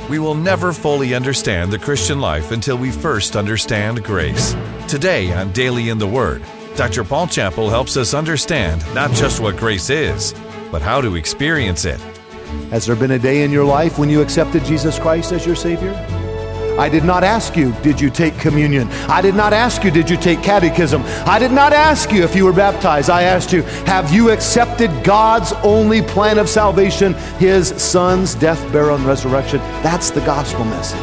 We will never fully understand the Christian life until we first understand grace. Today on Daily in the Word, Dr. Paul Chappell helps us understand not just what grace is, but how to experience it. Has there been a day in your life when you accepted Jesus Christ as your Savior? I did not ask you, did you take communion? I did not ask you, did you take catechism? I did not ask you if you were baptized. I asked you, have you accepted God's only plan of salvation, His Son's death, burial, and resurrection? That's the gospel message.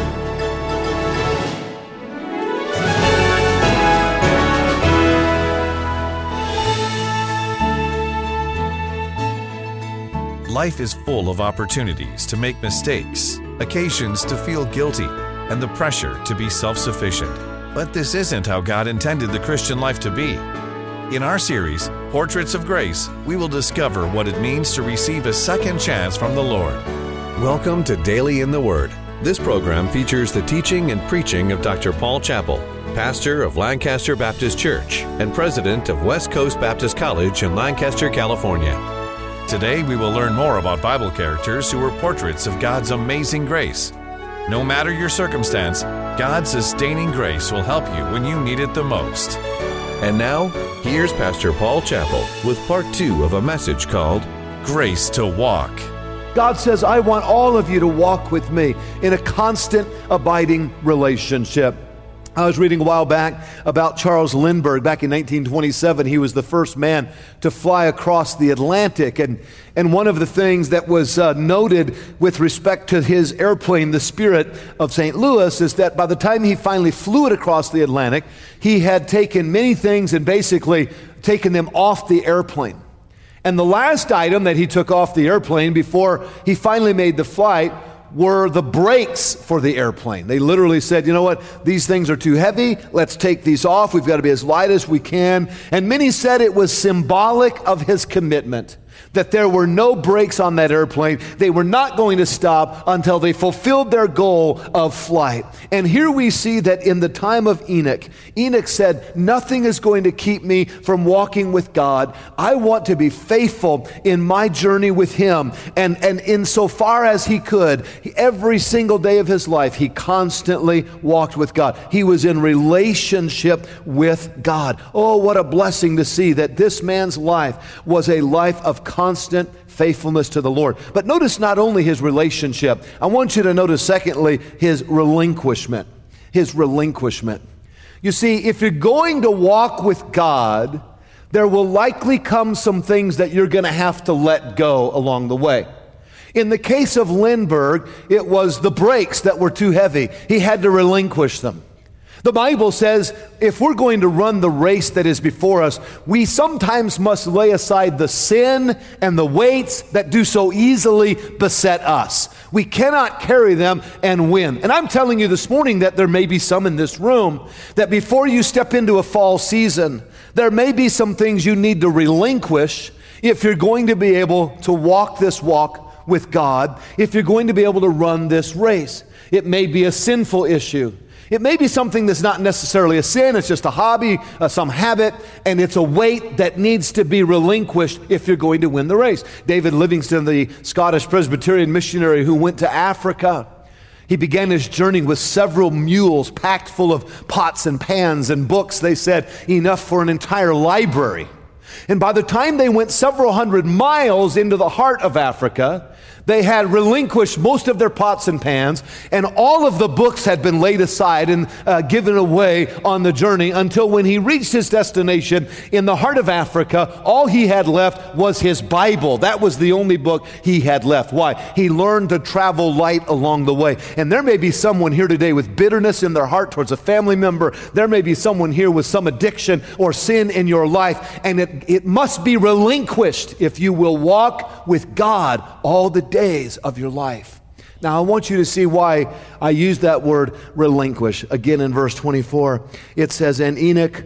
Life is full of opportunities to make mistakes, occasions to feel guilty, and the pressure to be self-sufficient. But this isn't how God intended the Christian life to be. In our series, Portraits of Grace, we will discover what it means to receive a second chance from the Lord. Welcome to Daily in the Word. This program features the teaching and preaching of Dr. Paul Chappell, pastor of Lancaster Baptist Church and president of West Coast Baptist College in Lancaster, California. Today, we will learn more about Bible characters who were portraits of God's amazing grace. No matter your circumstance, God's sustaining grace will help you when you need it the most. And now, here's Pastor Paul Chappell with part 2 of a message called Grace to Walk. God says, I want all of you to walk with me in a constant, abiding relationship. I was reading a while back about Charles Lindbergh. Back in 1927, he was the first man to fly across the Atlantic. And one of the things that was noted with respect to his airplane, the Spirit of St. Louis, is that by the time he finally flew it across the Atlantic, he had taken many things and basically taken them off the airplane. And the last item that he took off the airplane before he finally made the flight were the brakes for the airplane. They literally said, you know what, these things are too heavy, let's take these off, we've got to be as light as we can. And many said it was symbolic of his commitment, that there were no brakes on that airplane. They were not going to stop until they fulfilled their goal of flight. And here we see that in the time of Enoch, Enoch said, nothing is going to keep me from walking with God. I want to be faithful in my journey with Him. And insofar as he could, every single day of his life, he constantly walked with God. He was in relationship with God. Oh, what a blessing to see that this man's life was a life of constant faithfulness to the Lord. But notice not only his relationship, I want you to notice secondly, his relinquishment. His relinquishment. You see, if you're going to walk with God, there will likely come some things that you're going to have to let go along the way. In the case of Lindbergh, it was the brakes that were too heavy. He had to relinquish them. The Bible says if we're going to run the race that is before us, we sometimes must lay aside the sin and the weights that do so easily beset us. We cannot carry them and win. And I'm telling you this morning that there may be some in this room that before you step into a fall season, there may be some things you need to relinquish if you're going to be able to walk this walk with God, if you're going to be able to run this race. It may be a sinful issue. It may be something that's not necessarily a sin, it's just a hobby, some habit, and it's a weight that needs to be relinquished if you're going to win the race. David Livingstone, the Scottish Presbyterian missionary who went to Africa, he began his journey with several mules packed full of pots and pans and books, they said, enough for an entire library. And by the time they went several hundred miles into the heart of Africa, they had relinquished most of their pots and pans, and all of the books had been laid aside and given away on the journey until when he reached his destination in the heart of Africa, all he had left was his Bible. That was the only book he had left. Why? He learned to travel light along the way. And there may be someone here today with bitterness in their heart towards a family member. There may be someone here with some addiction or sin in your life, and it must be relinquished if you will walk with God all the days of your life. Now, I want you to see why I use that word relinquish. Again, in verse 24, it says, and Enoch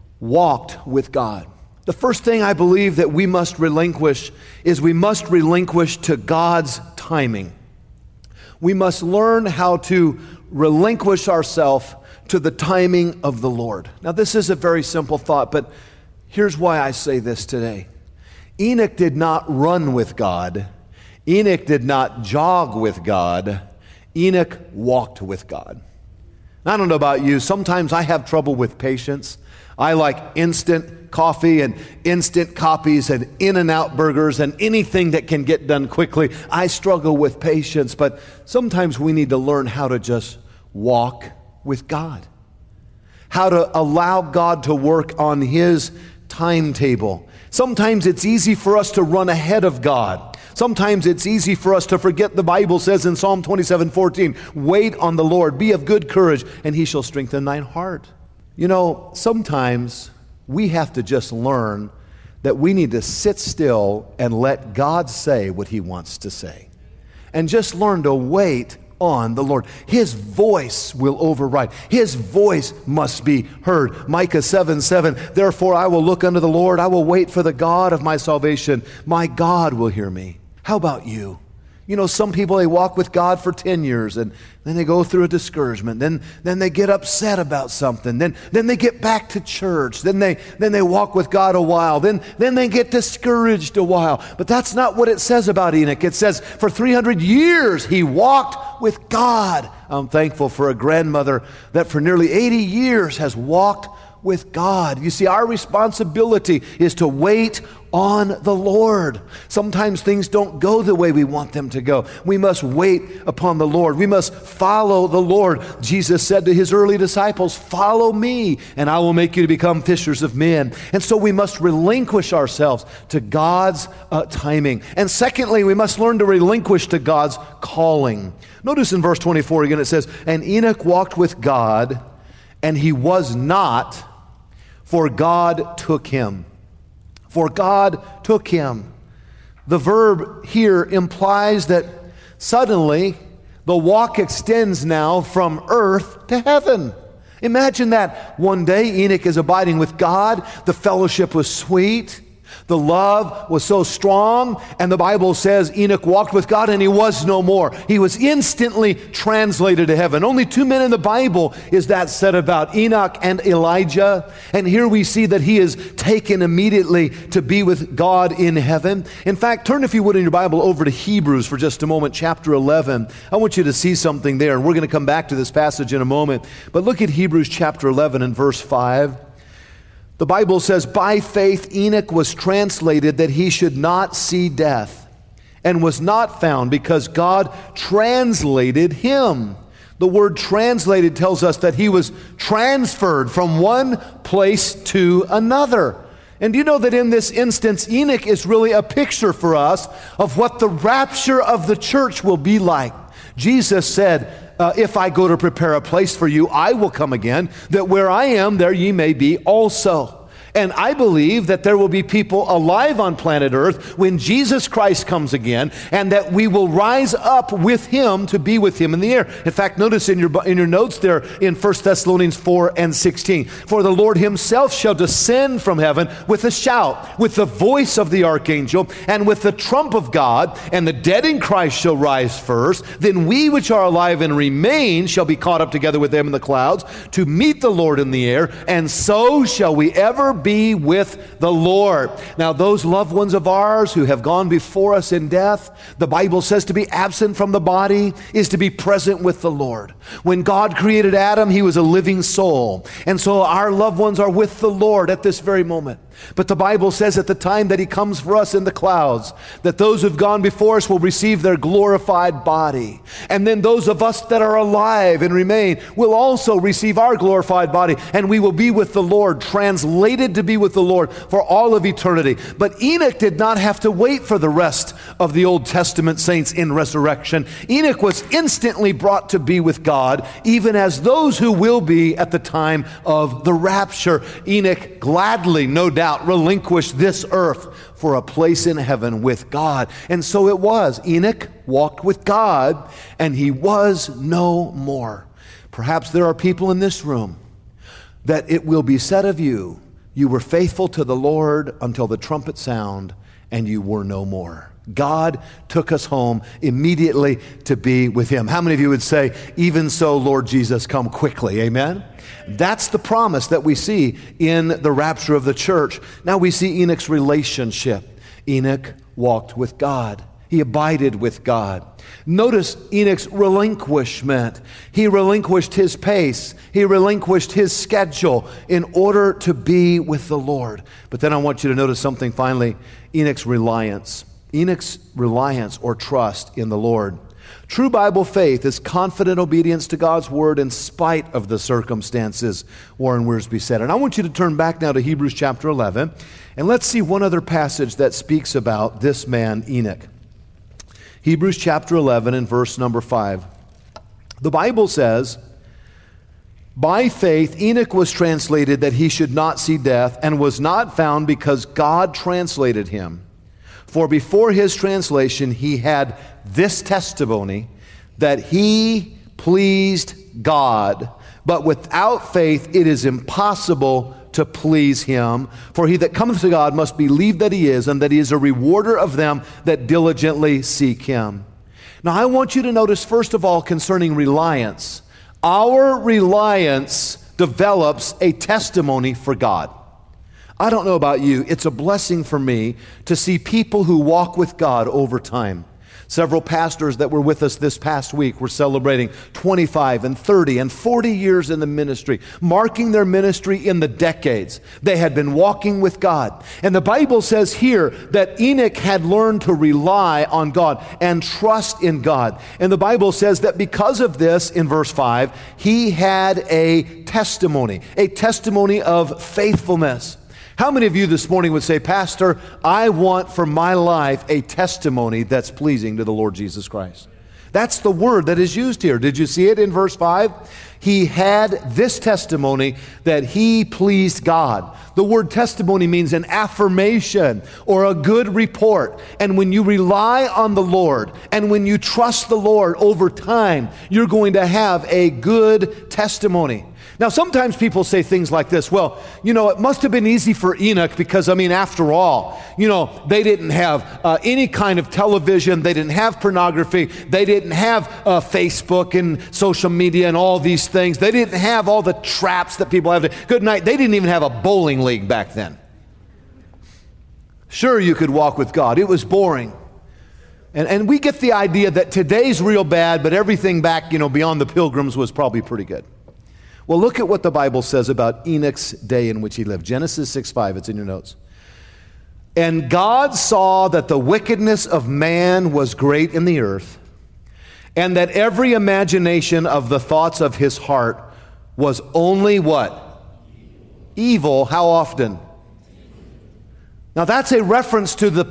walked with God. The first thing I believe that we must relinquish is we must relinquish to God's timing. We must learn how to relinquish ourselves to the timing of the Lord. Now, this is a very simple thought, but here's why I say this today. Enoch did not run with God. Enoch did not jog with God. Enoch walked with God. I don't know about you, sometimes I have trouble with patience. I like instant coffee and instant copies and In-N-Out burgers and anything that can get done quickly. I struggle with patience, but sometimes we need to learn how to just walk with God. How to allow God to work on His timetable. Sometimes it's easy for us to run ahead of God. Sometimes it's easy for us to forget. The Bible says in Psalm 27:14, wait on the Lord, be of good courage, and He shall strengthen thine heart. You know, sometimes we have to just learn that we need to sit still and let God say what He wants to say. And just learn to wait on the Lord. His voice will override. His voice must be heard. Micah 7:7, therefore I will look unto the Lord. I will wait for the God of my salvation. My God will hear me. How about you? You know, some people, they walk with God for 10 years and then they go through a discouragement. Then they get upset about something. Then they get back to church. Then they walk with God a while. Then they get discouraged a while. But that's not what it says about Enoch. It says for 300 years he walked with God. I'm thankful for a grandmother that for nearly 80 years has walked with God. You see, our responsibility is to wait on the Lord. Sometimes things don't go the way we want them to go. We must wait upon the Lord. We must follow the Lord. Jesus said to His early disciples, follow me, and I will make you to become fishers of men. And so we must relinquish ourselves to God's timing. And secondly, we must learn to relinquish to God's calling. Notice in verse 24 again, it says, and Enoch walked with God, and he was not, for God took him. For God took him. The verb here implies that suddenly the walk extends now from earth to heaven. Imagine that. One day Enoch is abiding with God. The fellowship was sweet. The love was so strong, and the Bible says Enoch walked with God and he was no more. He was instantly translated to heaven. Only two men in the Bible is that said about, Enoch and Elijah. And here we see that he is taken immediately to be with God in heaven. In fact, turn if you would in your Bible over to Hebrews for just a moment, chapter 11. I want you to see something there, and we're going to come back to this passage in a moment. But look at Hebrews chapter 11 and verse 5. The Bible says, by faith Enoch was translated that he should not see death, and was not found because God translated him. The word translated tells us that he was transferred from one place to another. And do you know that in this instance, Enoch is really a picture for us of what the rapture of the church will be like. Jesus said, if I go to prepare a place for you, I will come again, that where I am, there ye may be also. And I believe that there will be people alive on planet Earth when Jesus Christ comes again, and that we will rise up with Him to be with Him in the air. In fact, notice in your notes there in 1 Thessalonians 4 and 16, for the Lord Himself shall descend from heaven with a shout, with the voice of the archangel, and with the trump of God, and the dead in Christ shall rise first. Then we which are alive and remain shall be caught up together with them in the clouds to meet the Lord in the air, and so shall we ever be with the Lord. Now, those loved ones of ours who have gone before us in death, the Bible says to be absent from the body is to be present with the Lord. When God created Adam, he was a living soul. And so our loved ones are with the Lord at this very moment. But the Bible says at the time that He comes for us in the clouds, that those who've gone before us will receive their glorified body. And then those of us that are alive and remain will also receive our glorified body, and we will be with the Lord, translated to be with the Lord for all of eternity. But Enoch did not have to wait for the rest of the Old Testament saints in resurrection. Enoch was instantly brought to be with God, even as those who will be at the time of the rapture. Enoch gladly, no doubt, relinquished this earth for a place in heaven with God. And so it was. Enoch walked with God, and he was no more. Perhaps there are people in this room that it will be said of you, you were faithful to the Lord until the trumpet sound, and you were no more. God took us home immediately to be with Him. How many of you would say, even so, Lord Jesus, come quickly? Amen? That's the promise that we see in the rapture of the church. Now we see Enoch's relationship. Enoch walked with God. He abided with God. Notice Enoch's relinquishment. He relinquished his pace. He relinquished his schedule in order to be with the Lord. But then I want you to notice something finally, Enoch's reliance. Enoch's reliance or trust in the Lord. True Bible faith is confident obedience to God's word in spite of the circumstances, Warren Wiersbe said. And I want you to turn back now to Hebrews chapter 11, and let's see one other passage that speaks about this man, Enoch. Hebrews chapter 11 and verse number 5. The Bible says, by faith Enoch was translated that he should not see death, and was not found because God translated him. For before his translation he had this testimony, that he pleased God. But without faith it is impossible to please him. For he that cometh to God must believe that he is, and that he is a rewarder of them that diligently seek him. Now I want you to notice, first of all, concerning reliance. Our reliance develops a testimony for God. I don't know about you, it's a blessing for me to see people who walk with God over time. Several pastors that were with us this past week were celebrating 25 and 30 and 40 years in the ministry, marking their ministry in the decades. They had been walking with God. And the Bible says here that Enoch had learned to rely on God and trust in God. And the Bible says that because of this, in verse 5, he had a testimony of faithfulness. How many of you this morning would say, Pastor, I want for my life a testimony that's pleasing to the Lord Jesus Christ? That's the word that is used here. Did you see it in verse 5? He had this testimony that he pleased God. The word testimony means an affirmation or a good report. And when you rely on the Lord and when you trust the Lord over time, you're going to have a good testimony. Now, sometimes people say things like this, well, it must have been easy for Enoch because, after all, they didn't have any kind of television, they didn't have pornography, they didn't have Facebook and social media and all these things. They didn't have all the traps that people have. Good night. They didn't even have a bowling league back then. Sure, you could walk with God. It was boring. And we get the idea that today's real bad, but everything back, beyond the Pilgrims was probably pretty good. Well, look at what the Bible says about Enoch's day in which he lived. Genesis 6:5, it's in your notes. And God saw that the wickedness of man was great in the earth, and that every imagination of the thoughts of his heart was only what? Evil. How often? Now that's a reference to the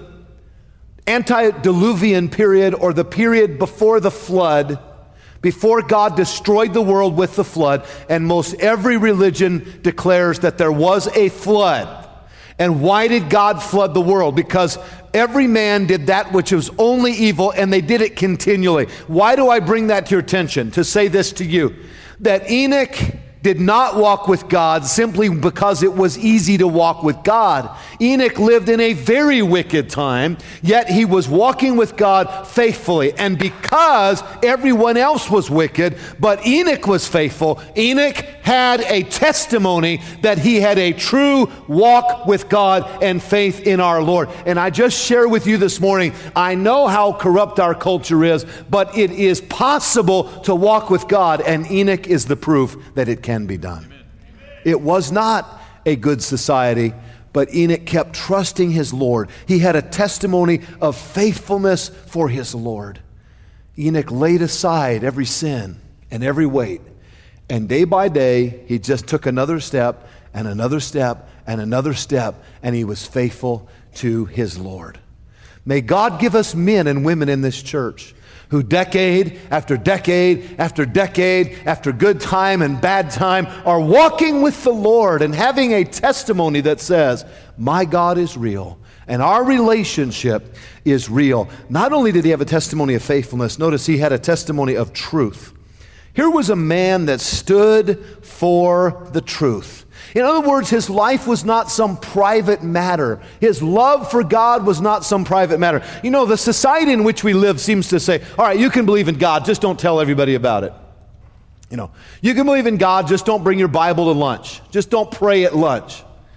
antediluvian period, or the period before the flood, before God destroyed the world with the flood. And most every religion declares that there was a flood. And why did God flood the world? Because every man did that which was only evil, and they did it continually. Why do I bring that to your attention? To say this to you, that Enoch did not walk with God simply because it was easy to walk with God. Enoch lived in a very wicked time, yet he was walking with God faithfully. And because everyone else was wicked, but Enoch was faithful, Enoch had a testimony that he had a true walk with God and faith in our Lord. And I just share with you this morning, I know how corrupt our culture is, but it is possible to walk with God, and Enoch is the proof that it can be done. Amen. It was not a good society, but Enoch kept trusting his Lord. He had a testimony of faithfulness for his Lord. Enoch laid aside every sin and every weight, and day by day he just took another step and another step and another step, and he was faithful to his Lord. May God give us men and women in this church who decade after decade after decade, after good time and bad time, are walking with the Lord and having a testimony that says, my God is real and our relationship is real. Not only did he have a testimony of faithfulness, notice he had a testimony of truth. Here was a man that stood for the truth. In other words, his life was not some private matter. His love for God was not some private matter. The society in which we live seems to say, all right, you can believe in God, just don't tell everybody about it. You can believe in God, just don't bring your Bible to lunch. Just don't pray at lunch.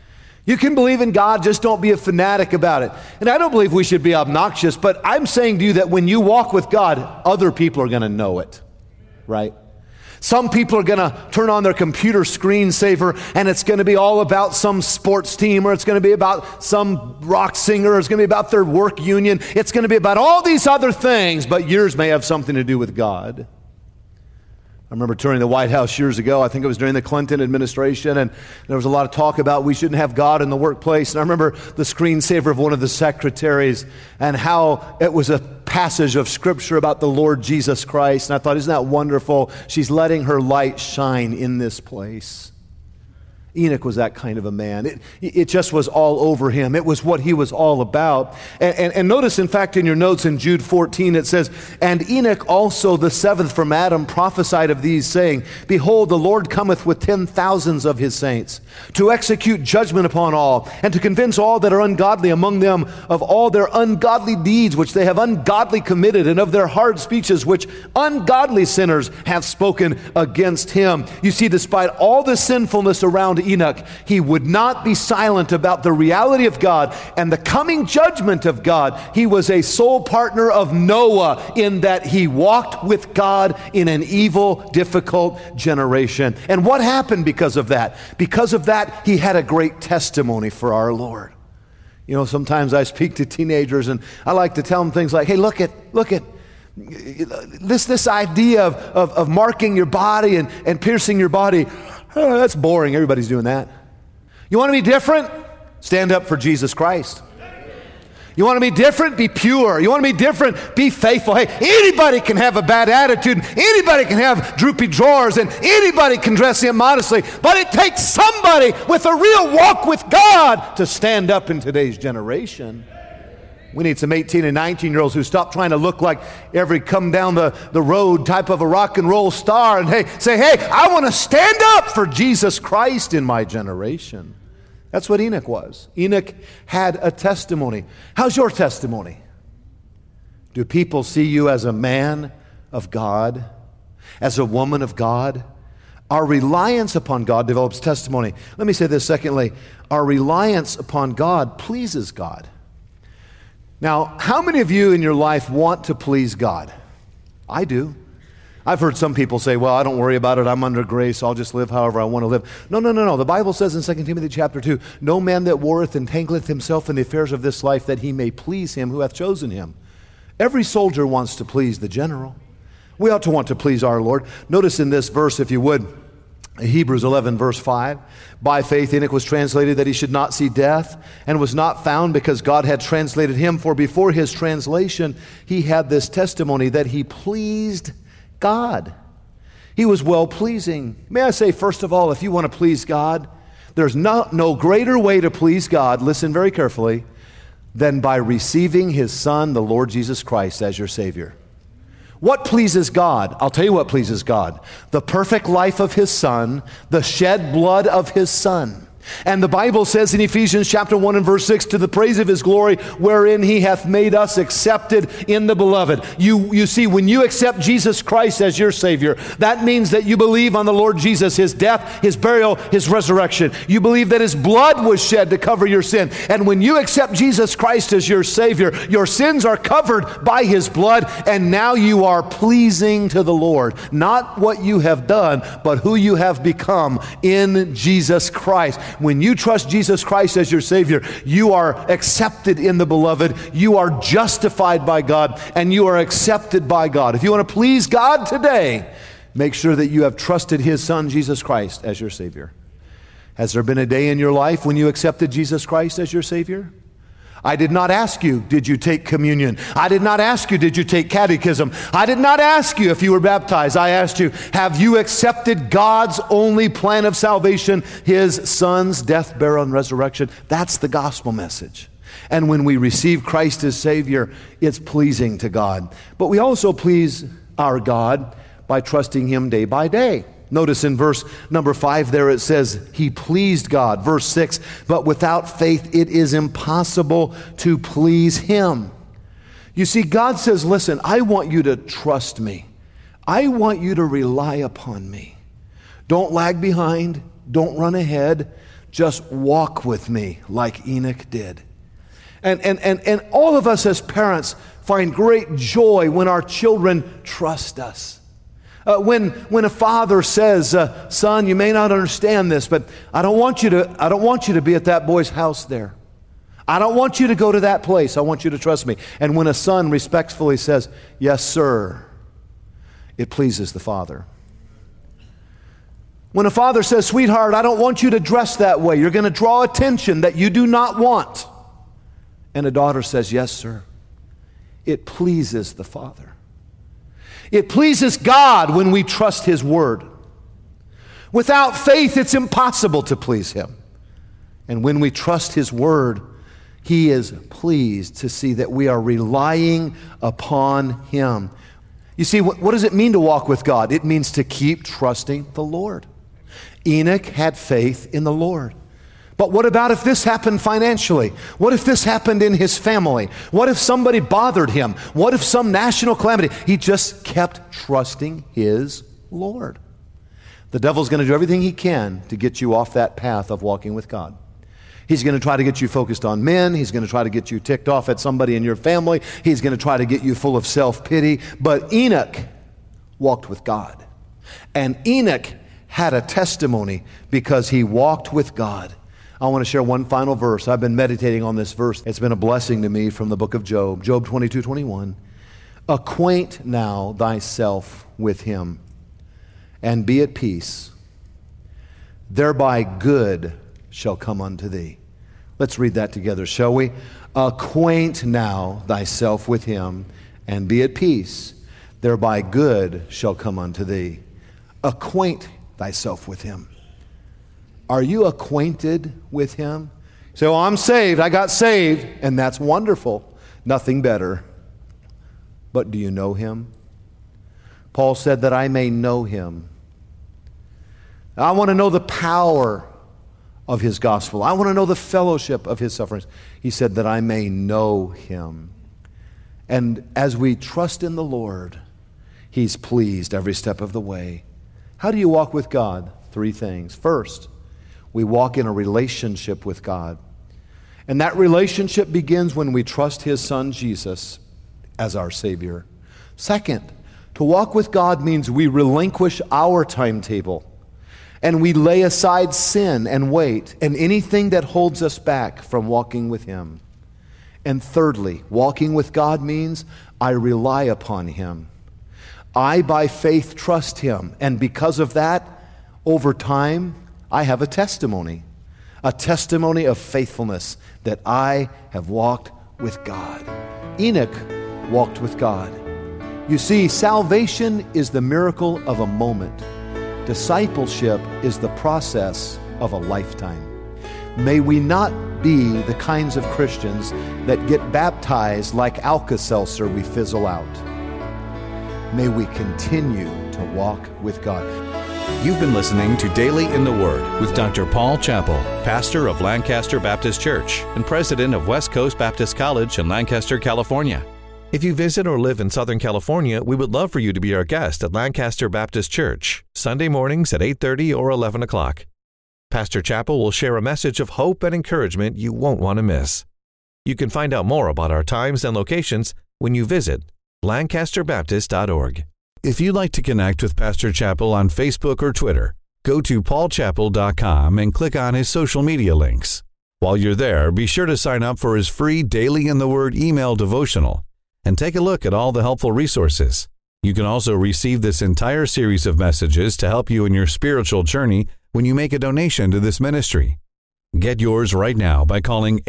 You can believe in God, just don't be a fanatic about it. And I don't believe we should be obnoxious, but I'm saying to you that when you walk with God, other people are going to know it, right? Some people are going to turn on their computer screensaver and it's going to be all about some sports team, or it's going to be about some rock singer, or it's going to be about their work union. It's going to be about all these other things, but yours may have something to do with God. I remember touring the White House years ago. I think it was during the Clinton administration, and there was a lot of talk about we shouldn't have God in the workplace. And I remember the screensaver of one of the secretaries and how it was a passage of Scripture about the Lord Jesus Christ. And I thought, isn't that wonderful? She's letting her light shine in this place. Enoch was that kind of a man. It just was all over him. It was what he was all about. And notice, in fact, in your notes in Jude 14, it says, "And Enoch also, the seventh from Adam, prophesied of these, saying, Behold, the Lord cometh with 10,000s of his saints, to execute judgment upon all, and to convince all that are ungodly among them of all their ungodly deeds which they have ungodly committed, and of their hard speeches which ungodly sinners have spoken against him." You see, despite all the sinfulness around Enoch, he would not be silent about the reality of God and the coming judgment of God. He was a soul partner of Noah in that he walked with God in an evil, difficult generation. And what happened because of that? Because of that, he had a great testimony for our Lord. You know, sometimes I speak to teenagers and I like to tell them things like, hey, look at this idea of marking your body and piercing your body. Oh, that's boring. Everybody's doing that. You want to be different? Stand up for Jesus Christ. You want to be different? Be pure. You want to be different? Be faithful. Hey, anybody can have a bad attitude. Anybody can have droopy drawers, and anybody can dress immodestly. But it takes somebody with a real walk with God to stand up in today's generation. We need some 18 and 19-year-olds who stop trying to look like every come down the road type of a rock and roll star and say, I want to stand up for Jesus Christ in my generation. That's what Enoch was. Enoch had a testimony. How's your testimony? Do people see you as a man of God, as a woman of God? Our reliance upon God develops testimony. Let me say this secondly. Our reliance upon God pleases God. Now, how many of you in your life want to please God? I do. I've heard some people say, well, I don't worry about it. I'm under grace. I'll just live however I want to live. No. The Bible says in 2 Timothy chapter 2, no man that warreth entangleth himself in the affairs of this life, that he may please him who hath chosen him. Every soldier wants to please the general. We ought to want to please our Lord. Notice in this verse, if you would, Hebrews 11, verse 5, by faith Enoch was translated that he should not see death, and was not found because God had translated him. For before his translation, he had this testimony that he pleased God. He was well-pleasing. May I say, first of all, if you want to please God, there's no greater way to please God, listen very carefully, than by receiving his Son, the Lord Jesus Christ, as your Savior. What pleases God? I'll tell you what pleases God. The perfect life of his Son, the shed blood of his Son. And the Bible says in Ephesians chapter 1 and verse 6, to the praise of his glory, wherein he hath made us accepted in the beloved. You see, when you accept Jesus Christ as your Savior, that means that you believe on the Lord Jesus, his death, his burial, his resurrection. You believe that his blood was shed to cover your sin. And when you accept Jesus Christ as your Savior, your sins are covered by his blood, and now you are pleasing to the Lord. Not what you have done, but who you have become in Jesus Christ. When you trust Jesus Christ as your Savior, you are accepted in the beloved, you are justified by God, and you are accepted by God. If you want to please God today, make sure that you have trusted his Son, Jesus Christ, as your Savior. Has there been a day in your life when you accepted Jesus Christ as your Savior? I did not ask you, did you take communion? I did not ask you, did you take catechism? I did not ask you if you were baptized. I asked you, have you accepted God's only plan of salvation, his Son's death, burial, and resurrection? That's the gospel message. And when we receive Christ as Savior, it's pleasing to God. But we also please our God by trusting him day by day. Notice in verse number 5 there it says, he pleased God. Verse 6, but without faith it is impossible to please him. You see, God says, listen, I want you to trust me. I want you to rely upon me. Don't lag behind. Don't run ahead. just walk with me like Enoch did. And all of us as parents find great joy when our children trust us. When a father says, son, you may not understand this, but I don't want you to be at that boy's house there. I don't want you to go to that place. I want you to trust me. And when a son respectfully says, yes, sir, it pleases the father. When a father says, sweetheart, I don't want you to dress that way. You're going to draw attention that you do not want. And a daughter says, yes, sir, it pleases the father. It pleases God when we trust His word. Without faith, it's impossible to please Him. And when we trust His word, He is pleased to see that we are relying upon Him. You see, what does it mean to walk with God? It means to keep trusting the Lord. Enoch had faith in the Lord. But what about if this happened financially? What if this happened in his family? What if somebody bothered him? What if some national calamity? He just kept trusting his Lord. The devil's going to do everything he can to get you off that path of walking with God. He's going to try to get you focused on men. He's going to try to get you ticked off at somebody in your family. He's going to try to get you full of self-pity. But Enoch walked with God. And Enoch had a testimony because he walked with God. I want to share one final verse. I've been meditating on this verse. It's been a blessing to me from the book of Job. Job 22:21. Acquaint now thyself with him, and be at peace. Thereby good shall come unto thee. Let's read that together, shall we? Acquaint now thyself with him, and be at peace. Thereby good shall come unto thee. Acquaint thyself with him. Are you acquainted with him? So I'm saved, I got saved, and that's wonderful. Nothing better. But do you know him? Paul said that I may know him. I want to know the power of his gospel. I want to know the fellowship of his sufferings. He said that I may know him. And as we trust in the Lord, he's pleased every step of the way. How do you walk with God? 3 things. First, we walk in a relationship with God. And that relationship begins when we trust his Son, Jesus, as our Savior. Second, to walk with God means we relinquish our timetable and we lay aside sin and weight and anything that holds us back from walking with him. And thirdly, walking with God means I rely upon him. I, by faith, trust him. And because of that, over time, I have a testimony of faithfulness that I have walked with God. Enoch walked with God. You see, salvation is the miracle of a moment. Discipleship is the process of a lifetime. May we not be the kinds of Christians that get baptized like Alka-Seltzer we fizzle out. May we continue to walk with God. You've been listening to Daily in the Word with Dr. Paul Chappell, pastor of Lancaster Baptist Church and president of West Coast Baptist College in Lancaster, California. If you visit or live in Southern California, we would love for you to be our guest at Lancaster Baptist Church, Sunday mornings at 8:30 or 11 o'clock. Pastor Chappell will share a message of hope and encouragement you won't want to miss. You can find out more about our times and locations when you visit lancasterbaptist.org. If you'd like to connect with Pastor Chappell on Facebook or Twitter, go to paulchappell.com and click on his social media links. While you're there, be sure to sign up for his free Daily in the Word email devotional and take a look at all the helpful resources. You can also receive this entire series of messages to help you in your spiritual journey when you make a donation to this ministry. Get yours right now by calling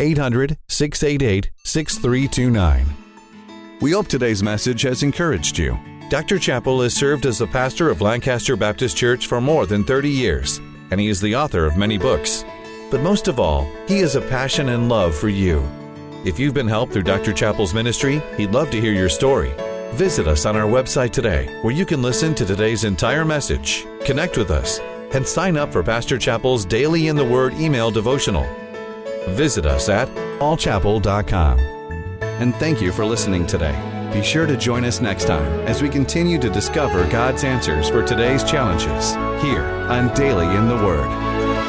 800-688-6329. We hope today's message has encouraged you. Dr. Chappell has served as the pastor of Lancaster Baptist Church for more than 30 years, and he is the author of many books. But most of all, he has a passion and love for you. If you've been helped through Dr. Chappell's ministry, he'd love to hear your story. Visit us on our website today, where you can listen to today's entire message, connect with us, and sign up for Pastor Chappell's Daily in the Word email devotional. Visit us at paulchappell.com. And thank you for listening today. Be sure to join us next time as we continue to discover God's answers for today's challenges here on Daily in the Word.